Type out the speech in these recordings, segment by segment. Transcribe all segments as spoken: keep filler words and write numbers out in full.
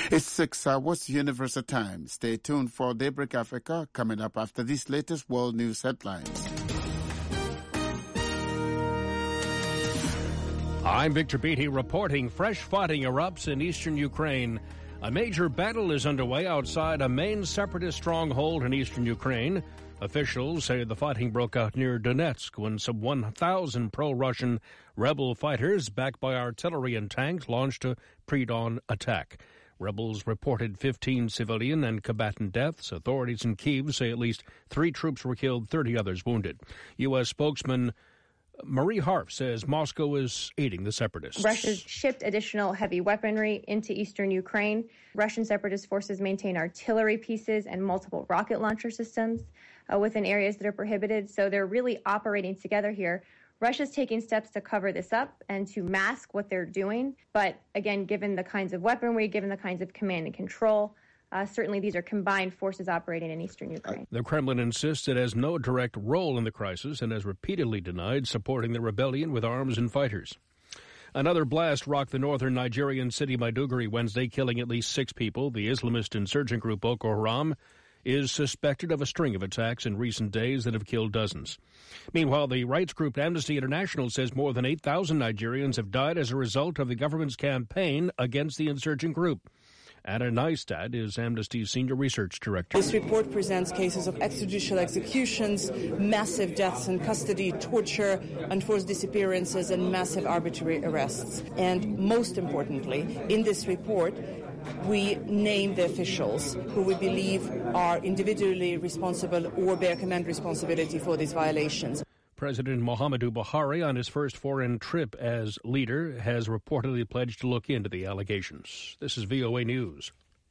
It's six hours Universal Time. Stay tuned for Daybreak Africa coming up after these latest world news headlines. I'm Victor Beatty reporting fresh fighting erupts in eastern Ukraine. A major battle is underway outside a main separatist stronghold in eastern Ukraine. Officials say the fighting broke out near Donetsk when some one thousand pro-Russian rebel fighters, backed by artillery and tanks, launched a pre-dawn attack. Rebels reported fifteen civilian and combatant deaths. Authorities in Kyiv say at least three troops were killed, thirty others wounded. U S spokesman Marie Harf says Moscow is aiding the separatists. Russia shipped additional heavy weaponry into eastern Ukraine. Russian separatist forces maintain artillery pieces and multiple rocket launcher systems uh, within areas that are prohibited. So they're really operating together here. Russia's taking steps to cover this up and to mask what they're doing. But again, given the kinds of weaponry, given the kinds of command and control, Uh, certainly these are combined forces operating in eastern Ukraine. The Kremlin insists it has no direct role in the crisis and has repeatedly denied supporting the rebellion with arms and fighters. Another blast rocked the northern Nigerian city Maiduguri Wednesday, killing at least six people. The Islamist insurgent group Boko Haram is suspected of a string of attacks in recent days that have killed dozens. Meanwhile, the rights group Amnesty International says more than eight thousand Nigerians have died as a result of the government's campaign against the insurgent group. Anna Neistat is Amnesty's senior research director. This report presents cases of extrajudicial executions, massive deaths in custody, torture, enforced disappearances, and massive arbitrary arrests. And most importantly, in this report, we name the officials who we believe are individually responsible or bear command responsibility for these violations. President Muhammadu Buhari, on his first foreign trip as leader, has reportedly pledged to look into the allegations. This is V O A News.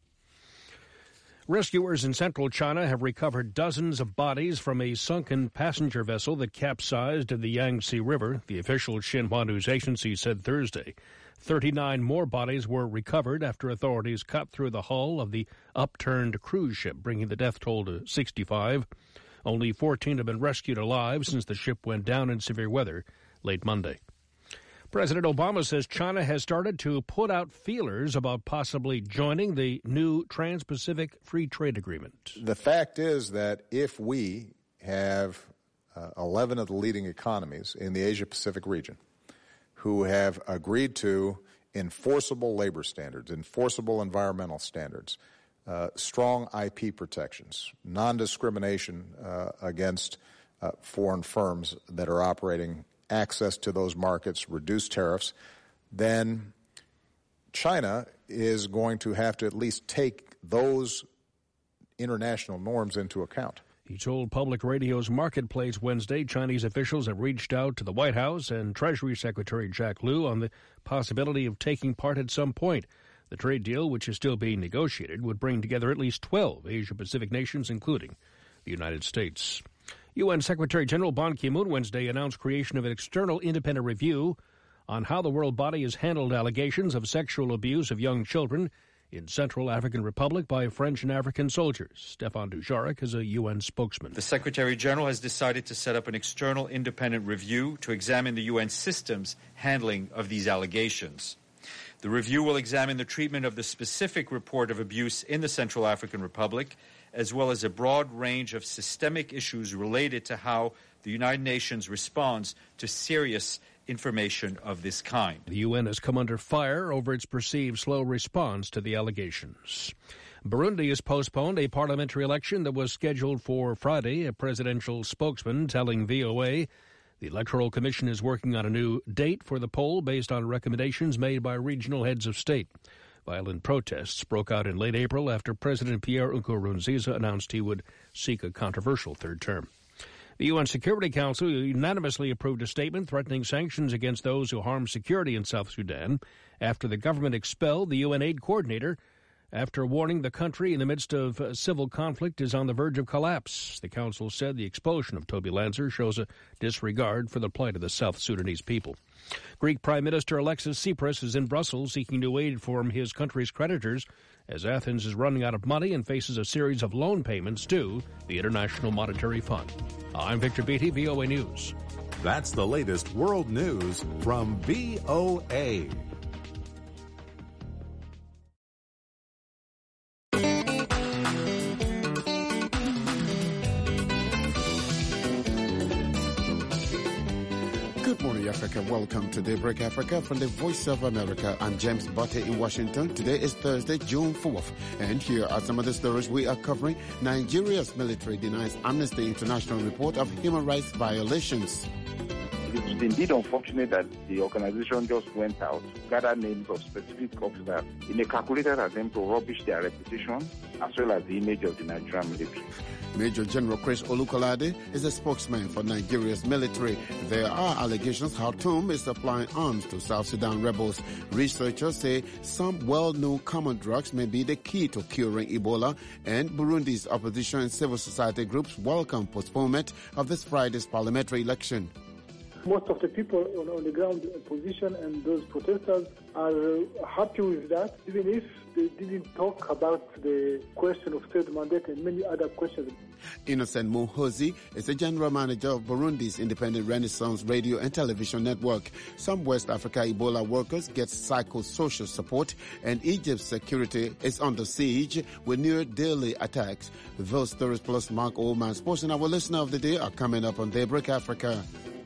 Rescuers in central China have recovered dozens of bodies from a sunken passenger vessel that capsized in the Yangtze River, the official Xinhua news agency said Thursday. thirty-nine more bodies were recovered after authorities cut through the hull of the upturned cruise ship, bringing the death toll to sixty-five. Only fourteen have been rescued alive since the ship went down in severe weather late Monday. President Obama says China has started to put out feelers about possibly joining the new Trans-Pacific Free Trade Agreement. The fact is that if we have uh, eleven of the leading economies in the Asia-Pacific region who have agreed to enforceable labor standards, enforceable environmental standards, Uh, strong I P protections, non-discrimination uh, against uh, foreign firms that are operating, access to those markets, reduced tariffs, then China is going to have to at least take those international norms into account. He told Public Radio's Marketplace Wednesday Chinese officials have reached out to the White House and Treasury Secretary Jack Lew on the possibility of taking part at some point. The trade deal, which is still being negotiated, would bring together at least twelve Asia-Pacific nations, including the United States. U N Secretary General Ban Ki-moon Wednesday announced creation of an external independent review on how the world body has handled allegations of sexual abuse of young children in Central African Republic by French and African soldiers. Stefan Dujarric is a U N spokesman. The Secretary General has decided to set up an external independent review to examine the U N system's handling of these allegations. The review will examine the treatment of the specific report of abuse in the Central African Republic, as well as a broad range of systemic issues related to how the United Nations responds to serious information of this kind. The U N has come under fire over its perceived slow response to the allegations. Burundi has postponed a parliamentary election that was scheduled for Friday, a presidential spokesman telling V O A the Electoral Commission is working on a new date for the poll based on recommendations made by regional heads of state. Violent protests broke out in late April after President Pierre Nkurunziza announced he would seek a controversial third term. The U N Security Council unanimously approved a statement threatening sanctions against those who harm security in South Sudan after the government expelled the U N aid coordinator after warning the country in the midst of uh, civil conflict is on the verge of collapse. The council said the expulsion of Toby Lanzer shows a disregard for the plight of the South Sudanese people. Greek Prime Minister Alexis Tsipras is in Brussels seeking new aid from his country's creditors as Athens is running out of money and faces a series of loan payments to the International Monetary Fund. I'm Victor Beatty, V O A News. That's the latest world news from V O A. Africa. Welcome to Daybreak Africa from the Voice of America. I'm James Butte in Washington. Today is Thursday, June fourth. And here are some of the stories we are covering. Nigeria's military denies Amnesty International report of human rights violations. It is indeed unfortunate that the organization just went out, gathered names of specific officers in a calculated attempt to rubbish their reputation as well as the image of the Nigerian military. Major General Chris Olukolade is a spokesman for Nigeria's military. There are allegations Khartoum is supplying arms to South Sudan rebels. Researchers say some well-known common drugs may be the key to curing Ebola, and Burundi's opposition and civil society groups welcome postponement of this Friday's parliamentary election. Most of the people on, on the ground position and those protesters are uh, happy with that, even if they didn't talk about the question of third mandate and many other questions. Innocent Muhozi is the general manager of Burundi's independent Renaissance radio and television network. Some West Africa Ebola workers get psychosocial support, and Egypt's security is under siege with near daily attacks. Those stories plus Mark Oldman Sports and our listener of the day are coming up on Daybreak Africa.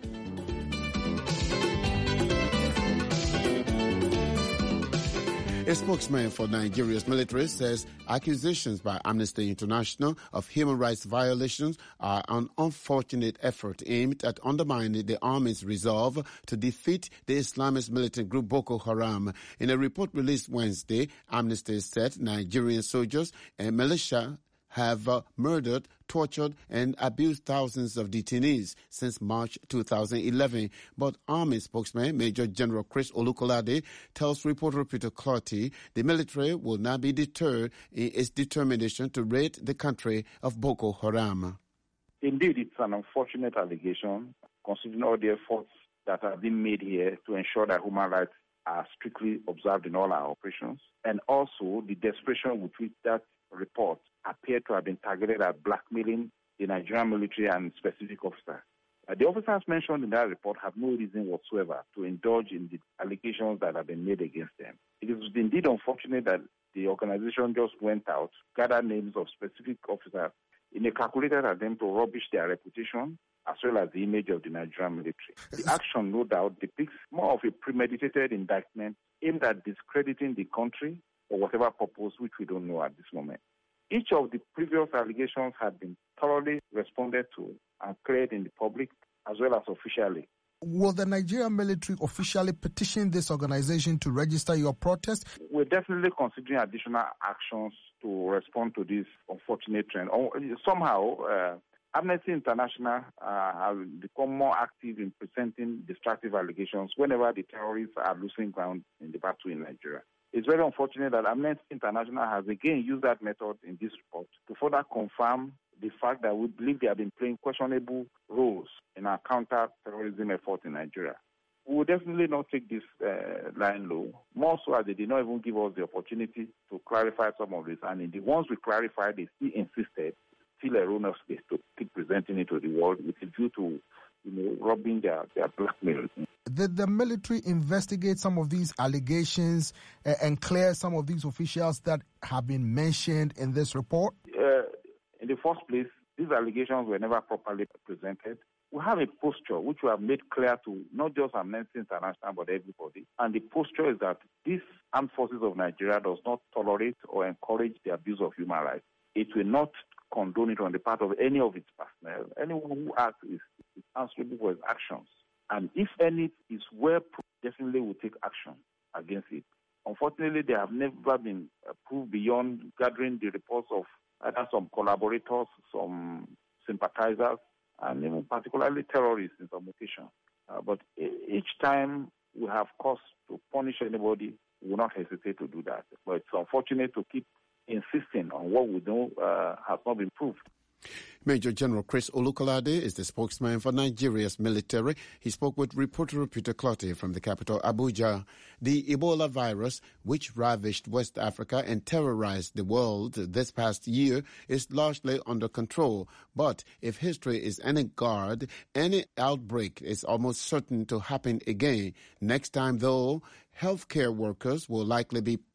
A spokesman for Nigeria's military says accusations by Amnesty International of human rights violations are an unfortunate effort aimed at undermining the army's resolve to defeat the Islamist militant group Boko Haram. In a report released Wednesday, Amnesty said Nigerian soldiers and militia have uh, murdered, tortured, and abused thousands of detainees since March two thousand eleven. But Army spokesman Major General Chris Olukolade tells reporter Peter Clotty the military will not be deterred in its determination to rid the country of Boko Haram. Indeed, it's an unfortunate allegation, considering all the efforts that have been made here to ensure that human rights are strictly observed in all our operations, and also the desperation with which that report appeared to have been targeted at blackmailing the Nigerian military and specific officers. Uh, the officers mentioned in that report have no reason whatsoever to indulge in the allegations that have been made against them. It is indeed unfortunate that the organization just went out, gathered names of specific officers in a calculated attempt to rubbish their reputation as well as the image of the Nigerian military. The action, no doubt, depicts more of a premeditated indictment aimed at discrediting the country for whatever purpose, which we don't know at this moment. Each of the previous allegations had been thoroughly responded to and cleared in the public as well as officially. Will the Nigerian military officially petition this organization to register your protest? We're definitely considering additional actions to respond to this unfortunate trend. Somehow, uh, Amnesty International uh, has become more active in presenting destructive allegations whenever the terrorists are losing ground in the battle in Nigeria. It's very unfortunate that Amnesty International has again used that method in this report to further confirm the fact that we believe they have been playing questionable roles in our counter-terrorism effort in Nigeria. We will definitely not take this uh, line low, more so as they did not even give us the opportunity to clarify some of this. And in the ones we clarified, they still insisted, still erroneously, to keep presenting it to the world with a view to, you know, robbing their, their blackmail. Did the military investigate some of these allegations uh, and clear some of these officials that have been mentioned in this report? Uh, in the first place, these allegations were never properly presented. We have a posture which we have made clear to not just Amnesty International but everybody. And the posture is that this armed forces of Nigeria does not tolerate or encourage the abuse of human rights. It will not condone it on the part of any of its personnel. Anyone who acts is, is answerable for his actions. And if any is well proved, definitely will take action against it. Unfortunately, they have never been proved beyond gathering the reports of either some collaborators, some sympathizers, and even particularly terrorists in some occasions. Uh, but each time we have cause to punish anybody, we will not hesitate to do that. But it's unfortunate to keep insisting on what we know uh, has not been proved. Major General Chris Olukolade is the spokesman for Nigeria's military. He spoke with reporter Peter Clotty from the capital, Abuja. The Ebola virus, which ravaged West Africa and terrorized the world this past year, is largely under control. But if history is any guide, any outbreak is almost certain to happen again. Next time, though, healthcare workers will likely be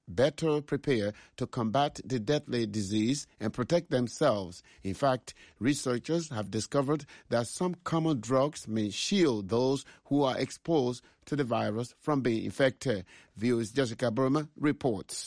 better prepare to combat the deadly disease and protect themselves. In fact, researchers have discovered that some common drugs may shield those who are exposed to the virus from being infected. V O A's Jessica Burma reports.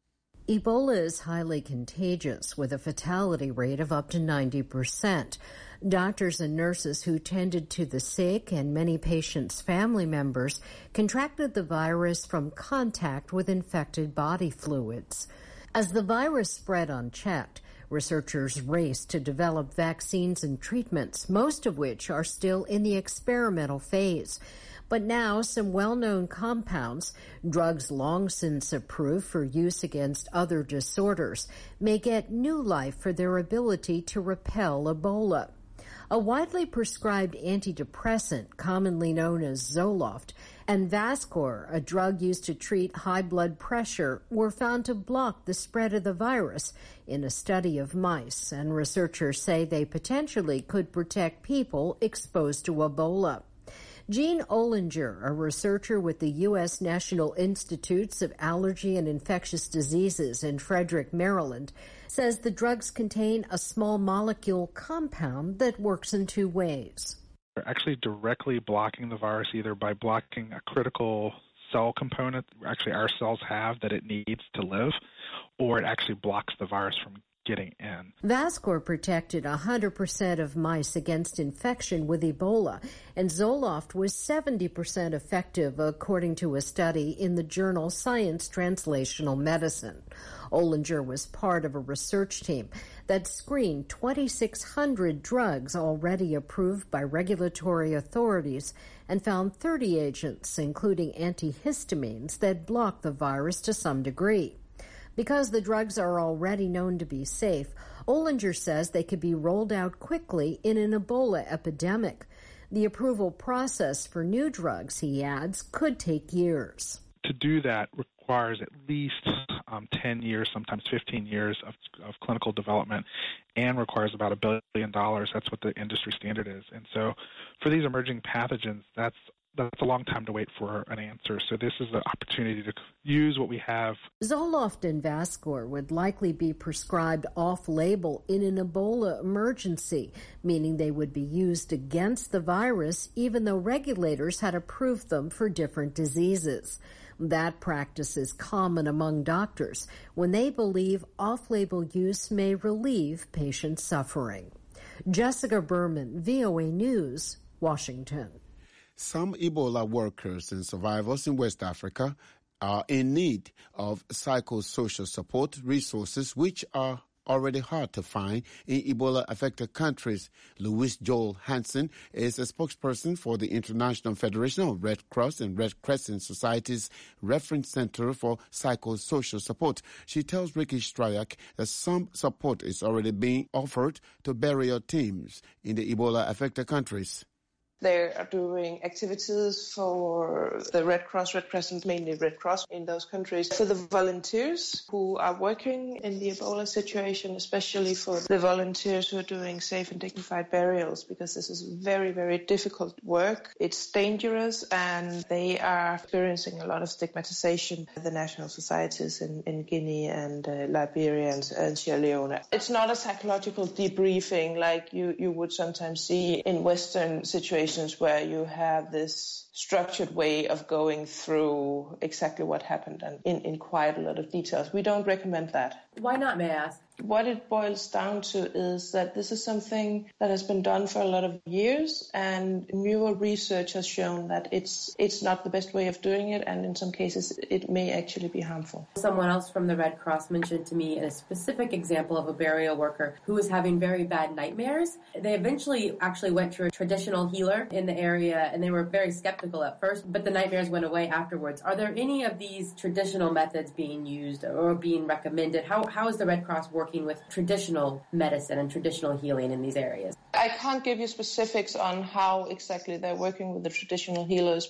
Ebola is highly contagious with a fatality rate of up to ninety percent. Doctors and nurses who tended to the sick and many patients' family members contracted the virus from contact with infected body fluids. As the virus spread unchecked, researchers raced to develop vaccines and treatments, most of which are still in the experimental phase. But now some well-known compounds, drugs long since approved for use against other disorders, may get new life for their ability to repel Ebola. A widely prescribed antidepressant, commonly known as Zoloft, and Vascor, a drug used to treat high blood pressure, were found to block the spread of the virus in a study of mice, and researchers say they potentially could protect people exposed to Ebola. Jean Ollinger, a researcher with the U S National Institutes of Allergy and Infectious Diseases in Frederick, Maryland, says the drugs contain a small molecule compound that works in two ways. They're actually directly blocking the virus either by blocking a critical cell component actually our cells have that it needs to live, or it actually blocks the virus from getting in. Vascor protected one hundred percent of mice against infection with Ebola, and Zoloft was seventy percent effective, according to a study in the journal Science Translational Medicine. Ollinger was part of a research team that screened twenty-six hundred drugs already approved by regulatory authorities and found thirty agents, including antihistamines, that block the virus to some degree. Because the drugs are already known to be safe, Ollinger says they could be rolled out quickly in an Ebola epidemic. The approval process for new drugs, he adds, could take years. To do that requires at least um, ten years, sometimes fifteen years of, of clinical development, and requires about a billion dollars. That's what the industry standard is. And so for these emerging pathogens, that's That's a long time to wait for an answer. So this is the opportunity to use what we have. Zoloft and Vascor would likely be prescribed off-label in an Ebola emergency, meaning they would be used against the virus even though regulators had approved them for different diseases. That practice is common among doctors when they believe off-label use may relieve patient suffering. Jessica Berman, V O A News, Washington. Some Ebola workers and survivors in West Africa are in need of psychosocial support resources, which are already hard to find in Ebola-affected countries. Louise Joel Hansen is a spokesperson for the International Federation of Red Cross and Red Crescent Societies Reference Center for Psychosocial Support. She tells Ricky Stryak that some support is already being offered to burial teams in the Ebola-affected countries. They are doing activities for the Red Cross, Red Crescent, mainly Red Cross in those countries, for the volunteers who are working in the Ebola situation, especially for the volunteers who are doing safe and dignified burials, because this is very, very difficult work. It's dangerous, and they are experiencing a lot of stigmatization in the national societies in, in Guinea and uh, Liberia and, and Sierra Leone. It's not a psychological debriefing like you, you would sometimes see in Western situations, where you have this structured way of going through exactly what happened and in, in quite a lot of details. We don't recommend that. Why not, may I ask? What it boils down to is that this is something that has been done for a lot of years, and newer research has shown that it's it's not the best way of doing it, and in some cases it may actually be harmful. Someone else from the Red Cross mentioned to me a specific example of a burial worker who was having very bad nightmares. They eventually actually went to a traditional healer in the area, and they were very skeptical at first, but the nightmares went away afterwards. Are there any of these traditional methods being used or being recommended? How how is the Red Cross working working with traditional medicine and traditional healing in these areas? I can't give you specifics on how exactly they're working with the traditional healers, but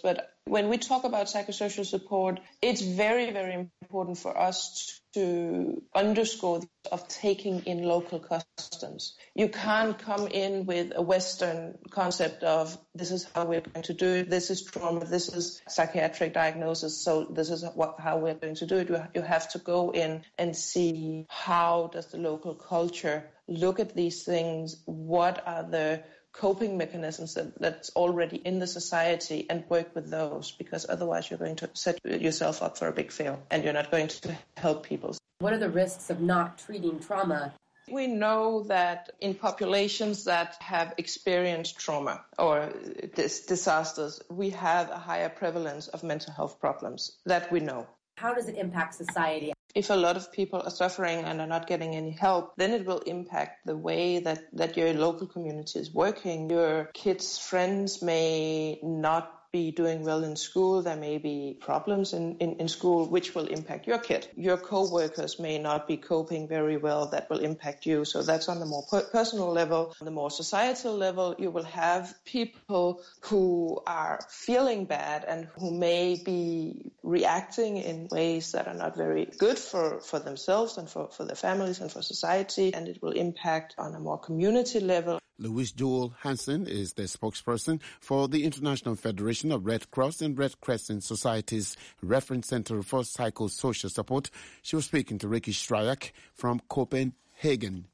When we talk about psychosocial support, it's very, very important for us to underscore the of taking in local customs. You can't come in with a Western concept of this is how we're going to do it, this is trauma, this is psychiatric diagnosis, so this is what, how we're going to do it. You, you have to go in and see how does the local culture look at these things, what are the coping mechanisms that, that's already in the society, and work with those, because otherwise you're going to set yourself up for a big fail and you're not going to help people. What are the risks of not treating trauma? We know that in populations that have experienced trauma or dis- disasters, we have a higher prevalence of mental health problems. That we know. How does it impact society? If a lot of people are suffering and are not getting any help, then it will impact the way that, that your local community is working. Your kids' friends may not be doing well in school. There may be problems in, in, in school which will impact your kid. Your co-workers may not be coping very well. That will impact you. So that's on the more per- personal level. On the more societal level, you will have people who are feeling bad and who may be reacting in ways that are not very good for, for themselves and for, for their families and for society. And it will impact on a more community level. Louise Jewel Hansen is the spokesperson for the International Federation of Red Cross and Red Crescent Societies Reference Center for Psychosocial Support. She was speaking to Ricky Stryak from Copenhagen.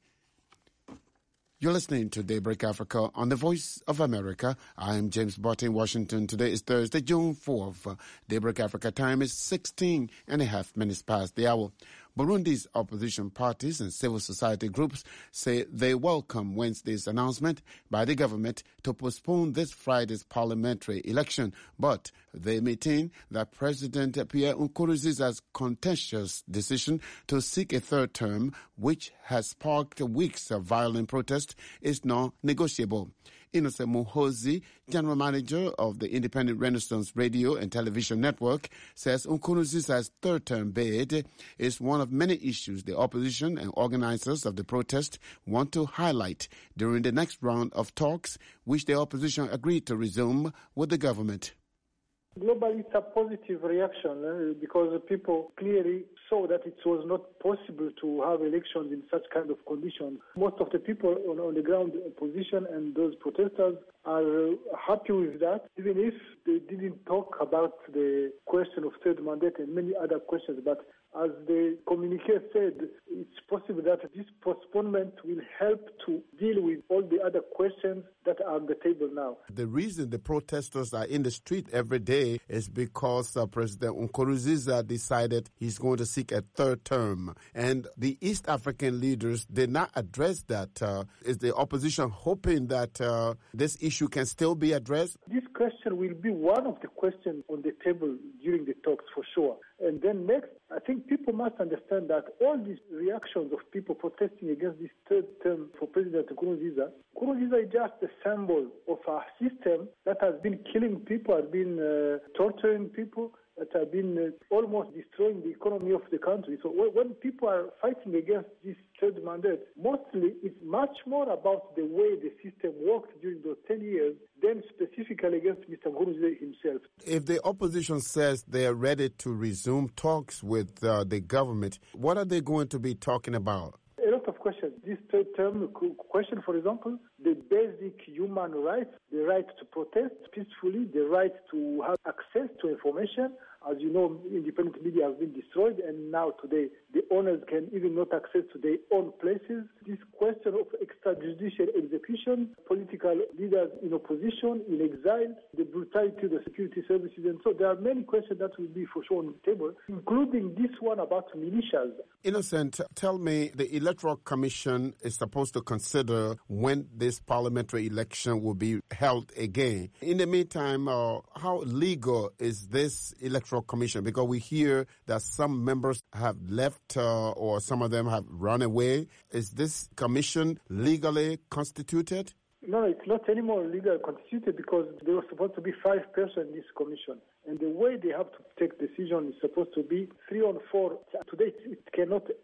You're listening to Daybreak Africa on the Voice of America. I'm James Botte in Washington. Today is Thursday, June fourth. Daybreak Africa time is sixteen and a half minutes past the hour. Burundi's opposition parties and civil society groups say they welcome Wednesday's announcement by the government to postpone this Friday's parliamentary election, but they maintain that President Pierre Nkurunziza's contentious decision to seek a third term, which has sparked weeks of violent protest, is non-negotiable. Innocent Muhozi, general manager of the Independent Renaissance Radio and Television Network, says Nkurunziza's third-term bid is one of many issues the opposition and organizers of the protest want to highlight during the next round of talks, which the opposition agreed to resume with the government. Globally, it's a positive reaction uh, because people clearly saw that it was not possible to have elections in such kind of conditions. Most of the people on, on the ground opposition and those protesters are uh, happy with that, even if they didn't talk about the question of third mandate and many other questions. But as the communique said, it's possible that this postponement will help to deal with all the other questions that are on the table now. The reason the protesters are in the street every day is because uh, President Nkurunziza decided he's going to seek a third term. And the East African leaders did not address that. Uh, is the opposition hoping that uh, this issue can still be addressed? This question will be one of the questions on the table during the talks for sure. And then next, I think people must understand that all these reactions of people protesting against this third term for President Nkurunziza, Nkurunziza is just a symbol of a system that has been killing people, has been uh, torturing people, that have been uh, almost destroying the economy of the country. So when people are fighting against this third mandate, mostly it's much more about the way the system worked during those ten years than specifically against Mister Nkurunziza himself. If the opposition says they are ready to resume talks with uh, the government, what are they going to be talking about? A lot of questions. This third term question, for example, the basic human rights, the right to protest peacefully, the right to have access to information. As you know, independent media has been destroyed, and now today the owners can even not access to their own places. This question of extrajudicial execution, political leaders in opposition, in exile, the brutality of the security services, and so there are many questions that will be for sure on the table, including this one about militias. Innocent, tell me, the Electoral Commission is supposed to consider when this parliamentary election will be held again. In the meantime, uh, how legal is this Electoral Commission? Because we hear that some members have left uh, or some of them have run away. Is this commission legally constituted? No, it's not anymore legally constituted because there was supposed to be five persons in this commission. And the way they have to take decision is supposed to be three on four. Today it cannot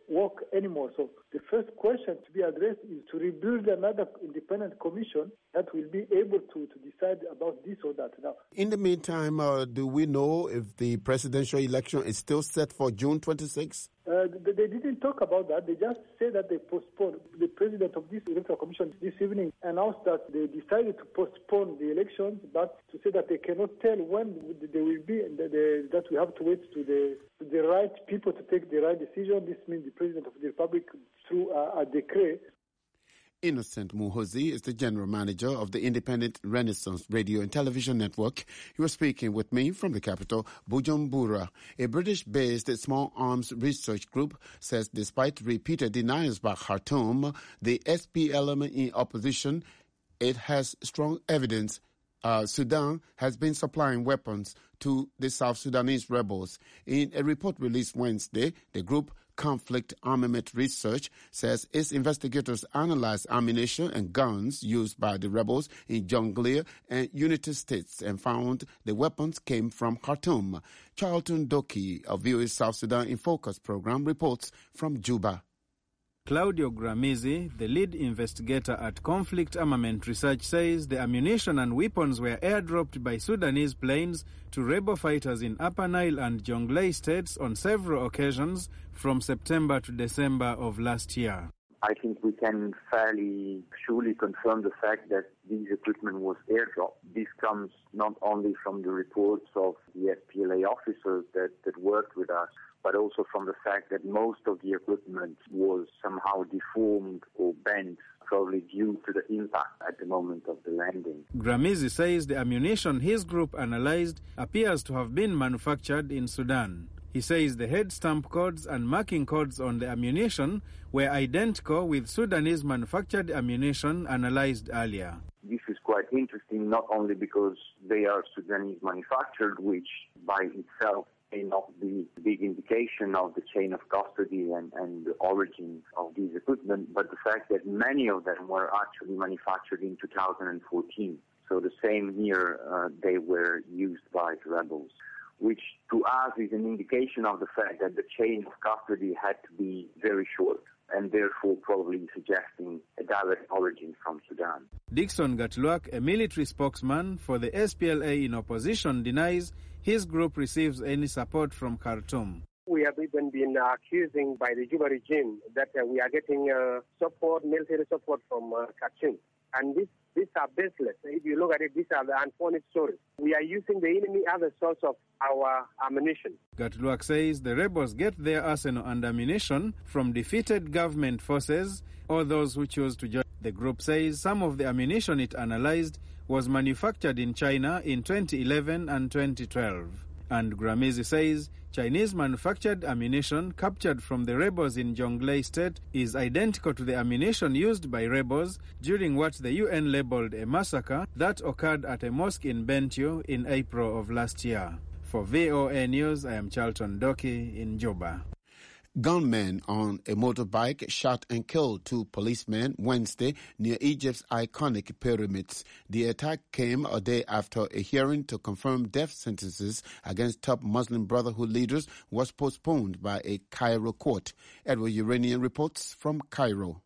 work anymore. So the first question to be addressed is to rebuild another independent commission that will be able to, to decide about this or that. Now, in the meantime, uh, do we know if the presidential election is still set for June twenty-sixth? Uh, they didn't talk about that. They just said that they postponed. The president of this electoral commission this evening announced that they decided to postpone the elections, but to say that they cannot tell when they will be, and that we have to wait to the to the right people to take the right decision. This means the president of the republic through a, a decree. Innocent Muhozi is the general manager of the Independent Renaissance Radio and Television Network. He was speaking with me from the capital, Bujumbura. A British-based small arms research group says despite repeated denials by Khartoum, the S P L M in opposition, it has strong evidence Uh, Sudan has been supplying weapons to the South Sudanese rebels. In a report released Wednesday, the group Conflict Armament Research says its investigators analyzed ammunition and guns used by the rebels in Jonglei and Unity States and found the weapons came from Khartoum. Charlton Doki of V O A South Sudan in Focus program reports from Juba. Claudio Gramizi, the lead investigator at Conflict Armament Research, says the ammunition and weapons were airdropped by Sudanese planes to rebel fighters in Upper Nile and Jonglei states on several occasions from September to December of last year. I think we can fairly surely confirm the fact that this equipment was airdropped. This comes not only from the reports of the S P L A officers that, that worked with us, but also from the fact that most of the equipment was somehow deformed or bent, probably due to the impact at the moment of the landing. Gramizi says the ammunition his group analyzed appears to have been manufactured in Sudan. He says the head stamp codes and marking codes on the ammunition were identical with Sudanese manufactured ammunition analyzed earlier. This is quite interesting, not only because they are Sudanese manufactured, which by itself may not be a big indication of the chain of custody and, and the origin of these equipment, but the fact that many of them were actually manufactured in two thousand fourteen. So the same year uh, they were used by the rebels, which to us is an indication of the fact that the chain of custody had to be very short, and therefore probably suggesting a direct origin from Sudan. Dixon Gatluak, a military spokesman for the S P L A in opposition, denies his group receives any support from Khartoum. We have even been accusing by the Juba regime that uh, we are getting uh, support, military support from uh, Khartoum. And this, these are baseless. If you look at it, these are the unfounded stories. We are using the enemy as a source of our ammunition. Gatluak says the rebels get their arsenal and ammunition from defeated government forces or those who choose to join. The group says some of the ammunition it analyzed was manufactured in China in twenty eleven and twenty twelve. And Gramizi says Chinese manufactured ammunition captured from the rebels in Jonglei State is identical to the ammunition used by rebels during what the U N labeled a massacre that occurred at a mosque in Bentiu in April of last year. For V O A News, I am Charlton Doki in Juba. Gunmen on a motorbike shot and killed two policemen Wednesday near Egypt's iconic pyramids. The attack came a day after a hearing to confirm death sentences against top Muslim Brotherhood leaders was postponed by a Cairo court. Edward Uranian reports from Cairo.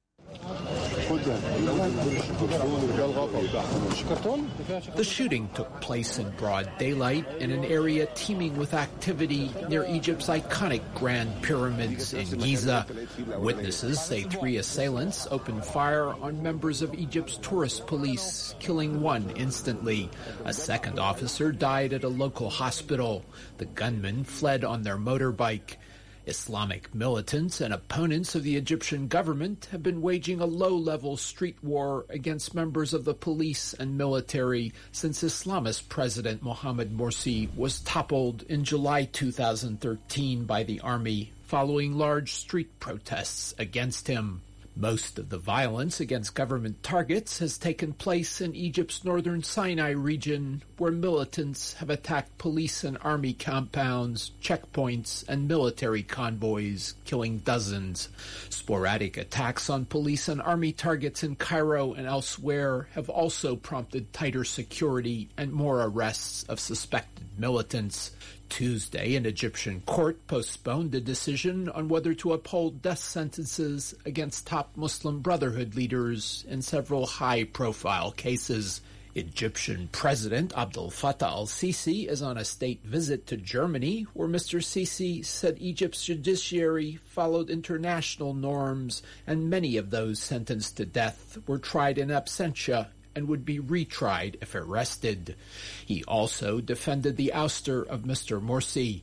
The shooting took place in broad daylight in an area teeming with activity near Egypt's iconic Grand Pyramids in Giza. Witnesses say three assailants opened fire on members of Egypt's tourist police, killing one instantly. A second officer died at a local hospital. The gunmen fled on their motorbike. Islamic militants and opponents of the Egyptian government have been waging a low-level street war against members of the police and military since Islamist President Mohamed Morsi was toppled in July two thousand thirteen by the army following large street protests against him. Most of the violence against government targets has taken place in Egypt's northern Sinai region, where militants have attacked police and army compounds, checkpoints, and military convoys, killing dozens. Sporadic attacks on police and army targets in Cairo and elsewhere have also prompted tighter security and more arrests of suspected militants. Tuesday, an Egyptian court postponed a decision on whether to uphold death sentences against top Muslim Brotherhood leaders in several high-profile cases. Egyptian President Abdel Fattah al-Sisi is on a state visit to Germany, where Mister Sisi said Egypt's judiciary followed international norms, and many of those sentenced to death were tried in absentia and would be retried if arrested. He also defended the ouster of Mister Morsi.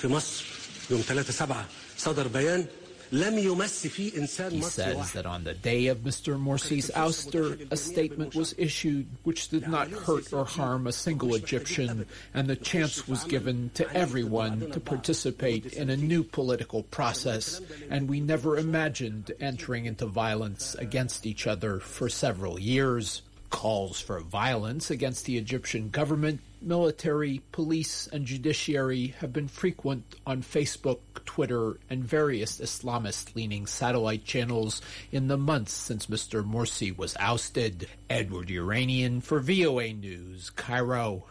He says that on the day of Mister Morsi's ouster, a statement was issued which did not hurt or harm a single Egyptian, and the chance was given to everyone to participate in a new political process, and we never imagined entering into violence against each other for several years. Calls for violence against the Egyptian government, military, police, and judiciary have been frequent on Facebook, Twitter, and various Islamist-leaning satellite channels in the months since Mister Morsi was ousted. Edward Uranian for V O A News, Cairo.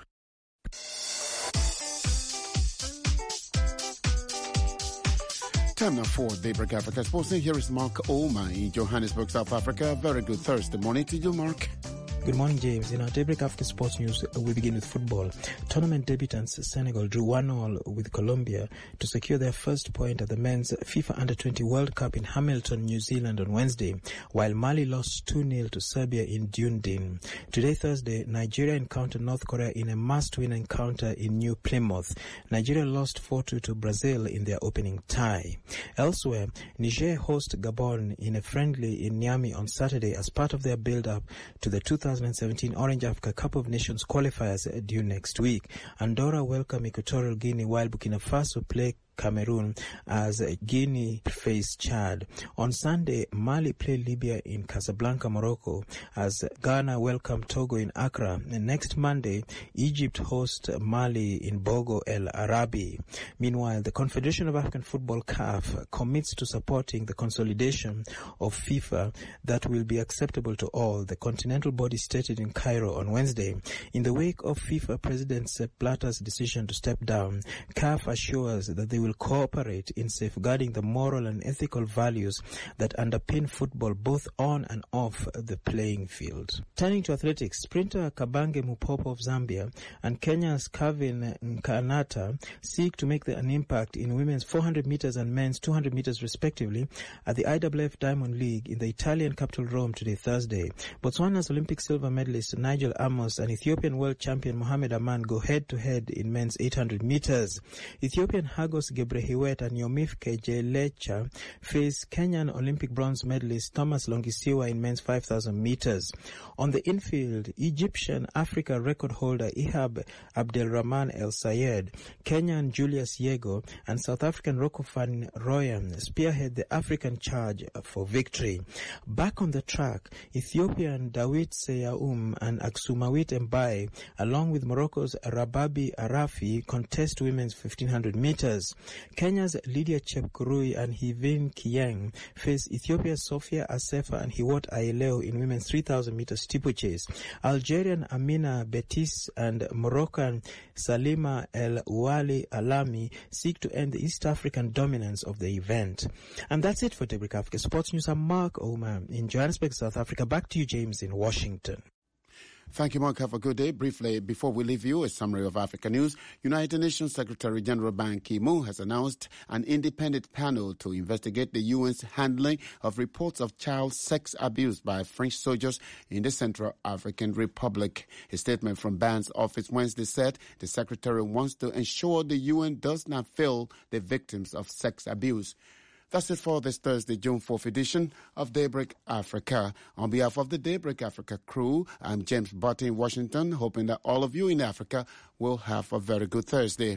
Time now for Daybreak Africa Sports. Here is Mark Oma in Johannesburg, South Africa. Very good Thursday morning to you, Mark. Good morning, James. In our Daybreak Africa Sports News, we begin with football. Tournament debutants Senegal drew one all with Colombia to secure their first point at the men's FIFA Under twenty World Cup in Hamilton, New Zealand on Wednesday, while Mali lost two nil to Serbia in Dunedin. Today, Thursday, Nigeria encountered North Korea in a must-win encounter in New Plymouth. Nigeria lost four two to Brazil in their opening tie. Elsewhere, Niger host Gabon in a friendly in Niamey on Saturday as part of their build-up to the two thousand seventeen Orange Africa Cup of Nations qualifiers due next week. Andorra welcome Equatorial Guinea while Burkina Faso play Cameroon as Guinea face Chad. On Sunday, Mali play Libya in Casablanca, Morocco, as Ghana welcome Togo in Accra. And next Monday, Egypt host Mali in Bogo El Arabi. Meanwhile, the Confederation of African Football C A F commits to supporting the consolidation of FIFA that will be acceptable to all, the continental body stated in Cairo on Wednesday. In the wake of FIFA President Sepp Blatter's decision to step down, C A F assures that they will cooperate in safeguarding the moral and ethical values that underpin football both on and off the playing field. Turning to athletics, sprinter Kabange Mupopo of Zambia and Kenya's Kevin Nkanata seek to make an impact in women's four hundred meters and men's two hundred meters respectively at the I W F Diamond League in the Italian capital Rome today, Thursday. Botswana's Olympic silver medalist Nigel Amos and Ethiopian world champion Mohamed Aman go head-to-head in men's eight hundred meters. Ethiopian Hagos Gebrehiwet and Yomif Kejelecha face Kenyan Olympic bronze medalist Thomas Longisiwa in men's five thousand meters. On the infield, Egyptian Africa record holder Ihab Abdelrahman El Sayed, Kenyan Julius Yego, and South African Rocco van Rooyen spearhead the African charge for victory. Back on the track, Ethiopian Dawit Seyaum and Aksumawit Mbaye, along with Morocco's Rababi Arafi, contest women's fifteen hundred meters. Kenya's Lydia Chepkurui and Hivin Kiyeng face Ethiopia's Sofia Asefa and Hiwot Aileo in women's three thousand meters steeplechase. Algerian Amina Betis and Moroccan Salima El Ouali Alami seek to end the East African dominance of the event. And that's it for Daybreak Africa Sports News. I'm Mark Oman in Johannesburg, South Africa. Back to you, James, in Washington. Thank you, Mark. Have a good day. Briefly, before we leave you, a summary of Africa news. United Nations Secretary General Ban Ki-moon has announced an independent panel to investigate the U N's handling of reports of child sex abuse by French soldiers in the Central African Republic. A statement from Ban's office Wednesday said the secretary wants to ensure the U N does not fail the victims of sex abuse. That's it for this Thursday, June fourth edition of Daybreak Africa. On behalf of the Daybreak Africa crew, I'm James Butte in Washington, hoping that all of you in Africa will have a very good Thursday.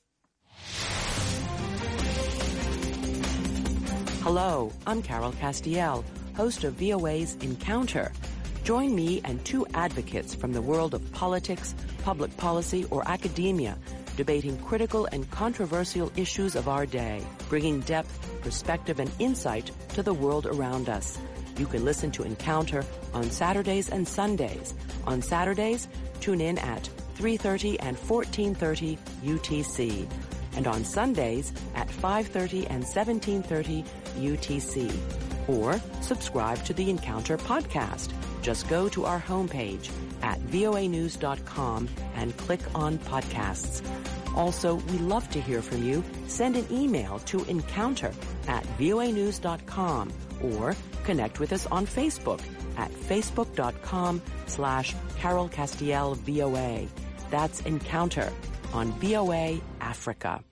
Hello, I'm Carol Castiel, host of V O A's Encounter. Join me and two advocates from the world of politics, public policy, or academia, debating critical and controversial issues of our day, bringing depth, perspective, and insight to the world around us. You can listen to Encounter on Saturdays and Sundays. On Saturdays, tune in at three thirty and fourteen thirty U T C, and on Sundays at five thirty and seventeen thirty U T C. Or subscribe to the Encounter podcast. Just go to our homepage at voa news dot com and click on podcasts. Also, we love to hear from you. Send an email to encounter at voa news dot com or connect with us on Facebook at facebook.com slash Carol Castiel VOA. That's Encounter on V O A Africa.